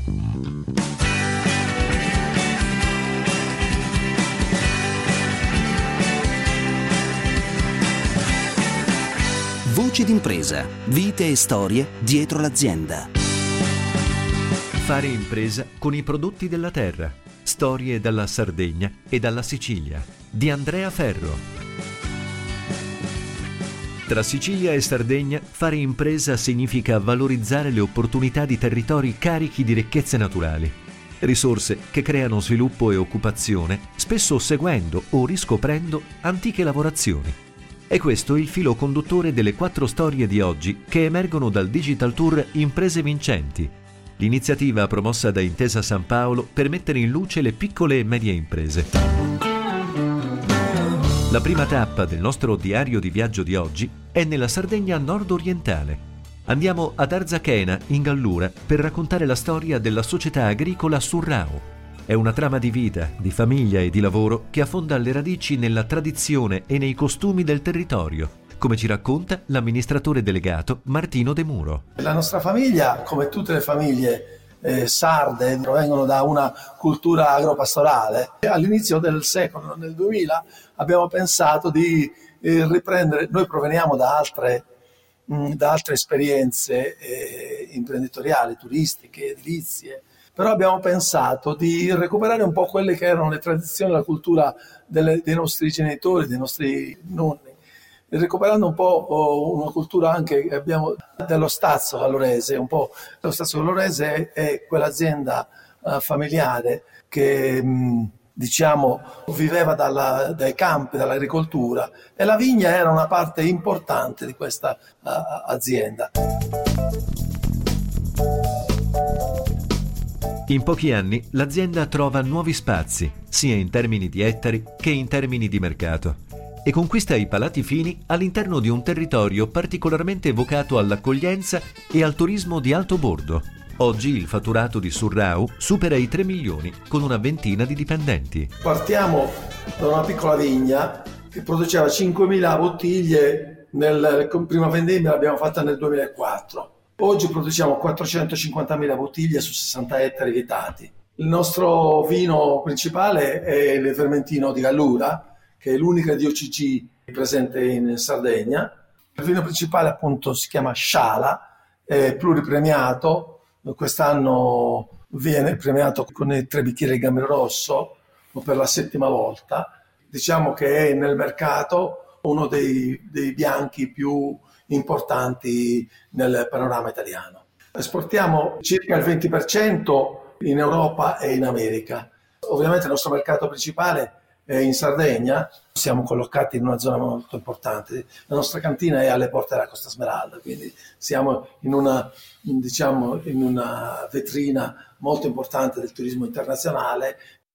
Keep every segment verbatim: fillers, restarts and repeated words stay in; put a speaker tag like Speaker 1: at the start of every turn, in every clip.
Speaker 1: Voci d'impresa, vite e storie dietro l'azienda.
Speaker 2: Fare impresa con i prodotti della terra. Storie dalla Sardegna e dalla Sicilia, di Andrea Ferro. Tra Sicilia e Sardegna, fare impresa significa valorizzare le opportunità di territori carichi di ricchezze naturali. Risorse che creano sviluppo e occupazione, spesso seguendo o riscoprendo antiche lavorazioni. È questo il filo conduttore delle quattro storie di oggi che emergono dal Digital Tour Imprese Vincenti, l'iniziativa promossa da Intesa San Paolo per mettere in luce le piccole e medie imprese. La prima tappa del nostro diario di viaggio di oggi è nella Sardegna nord-orientale. Andiamo ad Arzachena, in Gallura, per raccontare la storia della società agricola Surrao. È una trama di vita, di famiglia e di lavoro che affonda le radici nella tradizione e nei costumi del territorio, come ci racconta l'amministratore delegato Martino De Muro.
Speaker 3: La nostra famiglia, come tutte le famiglie eh, sarde, provengono da una cultura agropastorale. All'inizio del secolo, nel duemila, abbiamo pensato di eh, riprendere, noi proveniamo da altre, mh, da altre esperienze eh, imprenditoriali, turistiche, edilizie, però abbiamo pensato di recuperare un po' quelle che erano le tradizioni, la cultura delle, dei nostri genitori, dei nostri nonni, recuperando un po' una cultura anche che abbiamo dello Stazzo Vallorese. Un po' lo Stazzo Vallorese è, è quell'azienda uh, familiare che mh, diciamo viveva dalla, dai campi, dall'agricoltura, e la vigna era una parte importante di questa uh, azienda.
Speaker 2: In pochi anni l'azienda trova nuovi spazi, sia in termini di ettari che in termini di mercato, e conquista i palati fini all'interno di un territorio particolarmente vocato all'accoglienza e al turismo di alto bordo. Oggi il fatturato di Surrao supera i tre milioni, con una ventina di dipendenti.
Speaker 3: Partiamo da una piccola vigna che produceva cinquemila bottiglie, nel prima vendemmia l'abbiamo fatta nel duemilaquattro. Oggi produciamo quattrocentocinquantamila bottiglie su sessanta ettari vietati. Il nostro vino principale è il Vermentino di Gallura, che è l'unica D O C G presente in Sardegna. Il vino principale appunto si chiama Sciala, è pluripremiato, quest'anno viene premiato con i tre bicchieri di Gambero Rosso per la settima volta. Diciamo che è nel mercato uno dei, dei bianchi più importanti nel panorama italiano. Esportiamo circa il venti per cento in Europa e in America. Ovviamente il nostro mercato principale è in Sardegna, siamo collocati in una zona molto importante. La nostra cantina è alle porte della Costa Smeralda, quindi siamo in una, diciamo, in una vetrina molto importante del turismo internazionale.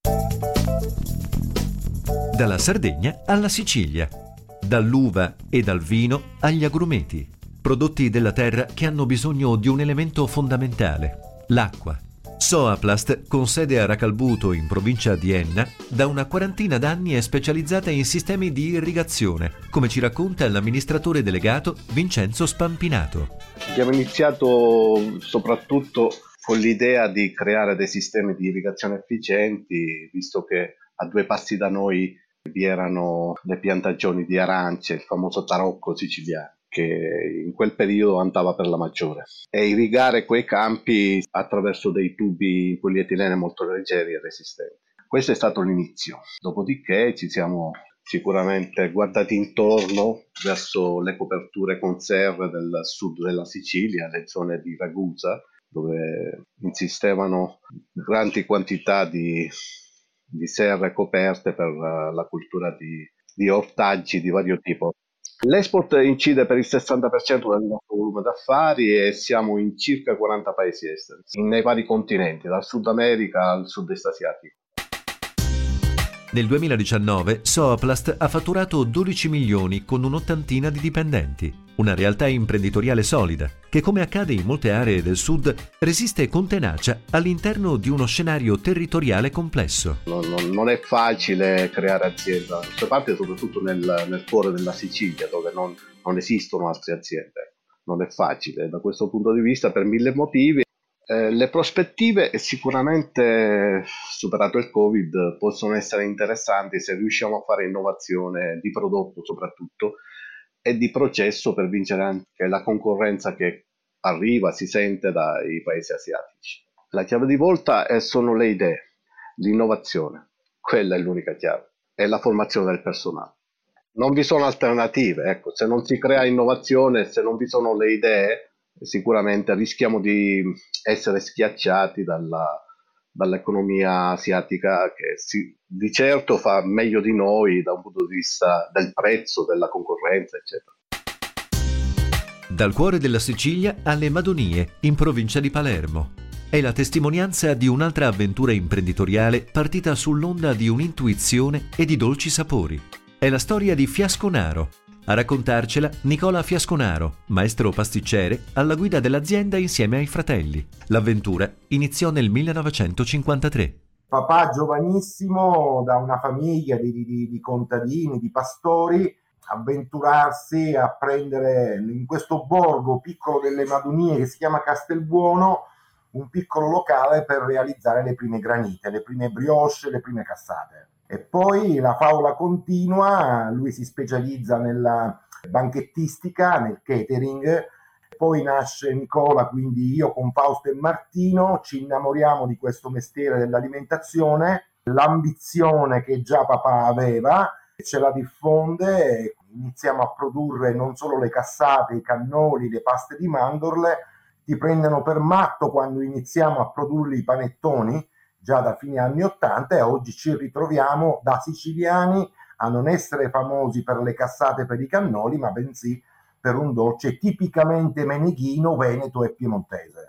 Speaker 2: Dalla Sardegna alla Sicilia. Dall'uva e dal vino agli agrumeti, prodotti della terra che hanno bisogno di un elemento fondamentale, l'acqua. Soaplast, con sede a Racalbuto in provincia di Enna, da una quarantina d'anni è specializzata in sistemi di irrigazione, come ci racconta l'amministratore delegato Vincenzo Spampinato.
Speaker 4: Abbiamo iniziato soprattutto con l'idea di creare dei sistemi di irrigazione efficienti, visto che a due passi da noi vi erano le piantagioni di arance, il famoso tarocco siciliano, che in quel periodo andava per la maggiore, e irrigare quei campi attraverso dei tubi in polietilene molto leggeri e resistenti. Questo è stato l'inizio, dopodiché ci siamo sicuramente guardati intorno verso le coperture con serre del sud della Sicilia, le zone di Ragusa, dove insistevano grandi quantità di di serre coperte per la cultura di, di ortaggi di vario tipo. L'export incide per il sessanta per cento del nostro volume d'affari e siamo in circa quaranta paesi esteri, nei vari continenti, dal Sud America al Sud-Est asiatico.
Speaker 2: Nel duemiladiciannove Soaplast ha fatturato dodici milioni con un'ottantina di dipendenti, una realtà imprenditoriale solida che, come accade in molte aree del sud, resiste con tenacia all'interno di uno scenario territoriale complesso.
Speaker 4: Non, non, non è facile creare azienda, da questa parte soprattutto nel, nel cuore della Sicilia, dove non, non esistono altre aziende. Non è facile da questo punto di vista per mille motivi. Eh, le prospettive sicuramente, superato il Covid, possono essere interessanti se riusciamo a fare innovazione di prodotto soprattutto e di processo per vincere anche la concorrenza che arriva, si sente dai paesi asiatici. La chiave di volta è, sono le idee, l'innovazione, quella è l'unica chiave, e la formazione del personale. Non vi sono alternative, ecco, se non si crea innovazione, se non vi sono le idee, sicuramente rischiamo di essere schiacciati dalla, dall'economia asiatica che si, di certo fa meglio di noi da un punto di vista del prezzo, della concorrenza, eccetera.
Speaker 2: Dal cuore della Sicilia alle Madonie, in provincia di Palermo. È la testimonianza di un'altra avventura imprenditoriale partita sull'onda di un'intuizione e di dolci sapori. È la storia di Fiasconaro. A raccontarcela Nicola Fiasconaro, maestro pasticcere, alla guida dell'azienda insieme ai fratelli. L'avventura iniziò nel millenovecentocinquantatré.
Speaker 5: Papà giovanissimo, da una famiglia di, di, di contadini, di pastori, avventurarsi a prendere in questo borgo piccolo delle Madonie che si chiama Castelbuono un piccolo locale per realizzare le prime granite, le prime brioche, le prime cassate. E poi la favola continua, lui si specializza nella banchettistica, nel catering, poi nasce Nicola, quindi io con Fausto e Martino ci innamoriamo di questo mestiere dell'alimentazione, l'ambizione che già papà aveva ce la diffonde, iniziamo a produrre non solo le cassate, i cannoli, le paste di mandorle, ti prendono per matto quando iniziamo a produrre i panettoni, già da fine anni ottanta, e oggi ci ritroviamo da siciliani a non essere famosi per le cassate e per i cannoli, ma bensì per un dolce tipicamente meneghino, veneto e piemontese.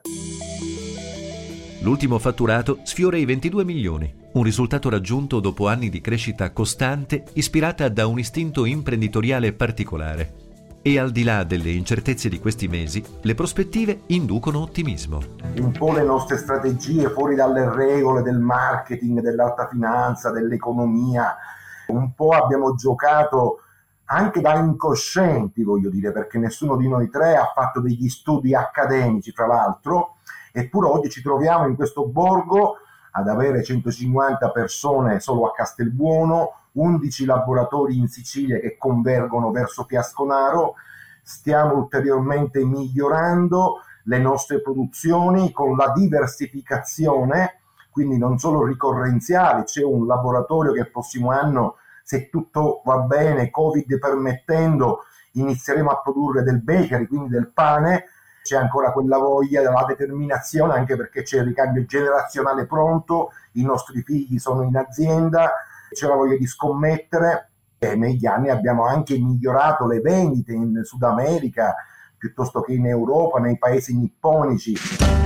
Speaker 2: L'ultimo fatturato sfiora i ventidue milioni, un risultato raggiunto dopo anni di crescita costante ispirata da un istinto imprenditoriale particolare. E al di là delle incertezze di questi mesi, le prospettive inducono ottimismo.
Speaker 5: Un po' le nostre strategie fuori dalle regole del marketing, dell'alta finanza, dell'economia, un po' abbiamo giocato anche da incoscienti, voglio dire, perché nessuno di noi tre ha fatto degli studi accademici, fra l'altro, eppure oggi ci troviamo in questo borgo ad avere centocinquanta persone solo a Castelbuono, undici laboratori in Sicilia che convergono verso Fiasconaro. Stiamo ulteriormente migliorando le nostre produzioni con la diversificazione, quindi non solo ricorrenziali. C'è un laboratorio che il prossimo anno, se tutto va bene, Covid permettendo, inizieremo a produrre del bakery, quindi del pane. C'è ancora quella voglia, la determinazione, anche perché c'è il ricambio generazionale pronto, i nostri figli sono in azienda, c'è la voglia di scommettere, e negli anni abbiamo anche migliorato le vendite in Sud America piuttosto che in Europa, nei paesi nipponici.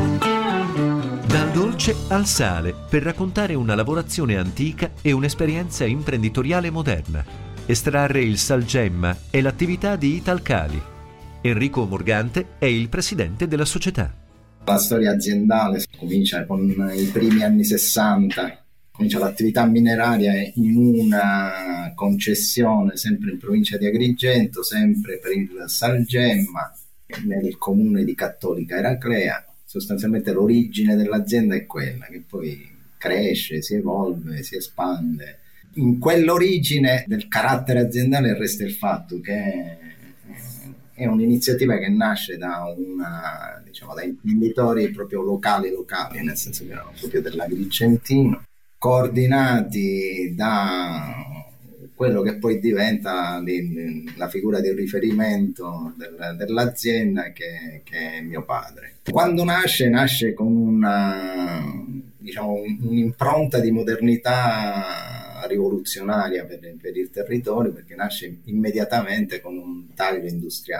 Speaker 2: Dal dolce al sale, per raccontare una lavorazione antica e un'esperienza imprenditoriale moderna. Estrarre il salgemma è l'attività di Italcali. Enrico Morgante è il presidente della società.
Speaker 6: La storia aziendale comincia con i primi anni sessanta. Comincia l'attività mineraria in una concessione sempre in provincia di Agrigento, sempre per il salgemma, nel comune di Cattolica Eraclea. Sostanzialmente l'origine dell'azienda è quella, che poi cresce, si evolve, si espande. In quell'origine del carattere aziendale resta il fatto che è un'iniziativa che nasce da una, diciamo, da imprenditori proprio locali locali, nel senso che erano proprio dell'Agrigentino, coordinati da quello che poi diventa la figura di riferimento del, dell'azienda che, che è mio padre. Quando nasce, nasce con una, diciamo, un'impronta di modernità rivoluzionaria per, per il territorio, perché nasce immediatamente con un taglio industriale.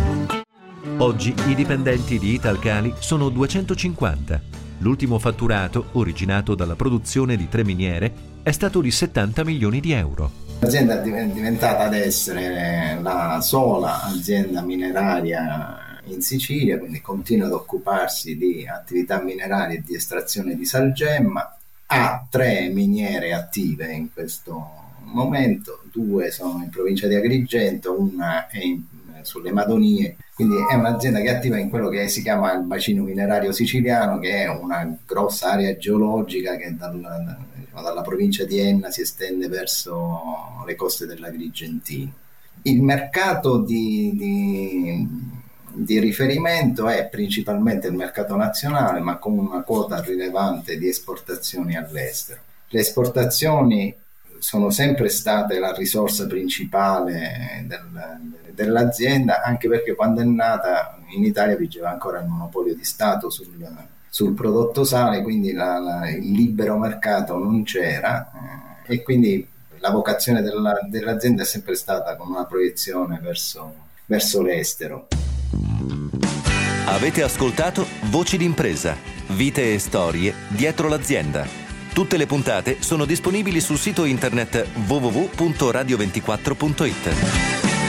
Speaker 2: Oggi i dipendenti di Italcali sono duecentocinquanta. L'ultimo fatturato, originato dalla produzione di tre miniere, è stato di settanta milioni di euro.
Speaker 6: L'azienda è diventata ad essere la sola azienda mineraria in Sicilia, quindi continua ad occuparsi di attività minerarie e di estrazione di salgemma. Ha tre miniere attive in questo momento, due sono in provincia di Agrigento, una è in sulle Madonie, quindi è un'azienda che è attiva in quello che si chiama il bacino minerario siciliano, che è una grossa area geologica che dal, diciamo, dalla provincia di Enna si estende verso le coste dell'Agrigentino. Il mercato di, di, di riferimento è principalmente il mercato nazionale, ma con una quota rilevante di esportazioni all'estero. Le esportazioni sono sempre state la risorsa principale del, dell'azienda, anche perché quando è nata in Italia vigeva ancora il monopolio di Stato sul, sul prodotto sale, quindi la, la, il libero mercato non c'era, eh, e quindi la vocazione della, dell'azienda è sempre stata con una proiezione verso, verso l'estero.
Speaker 7: Avete ascoltato Voci d'impresa, vite e storie dietro l'azienda. Tutte le puntate sono disponibili sul sito internet w w w punto radio ventiquattro punto it.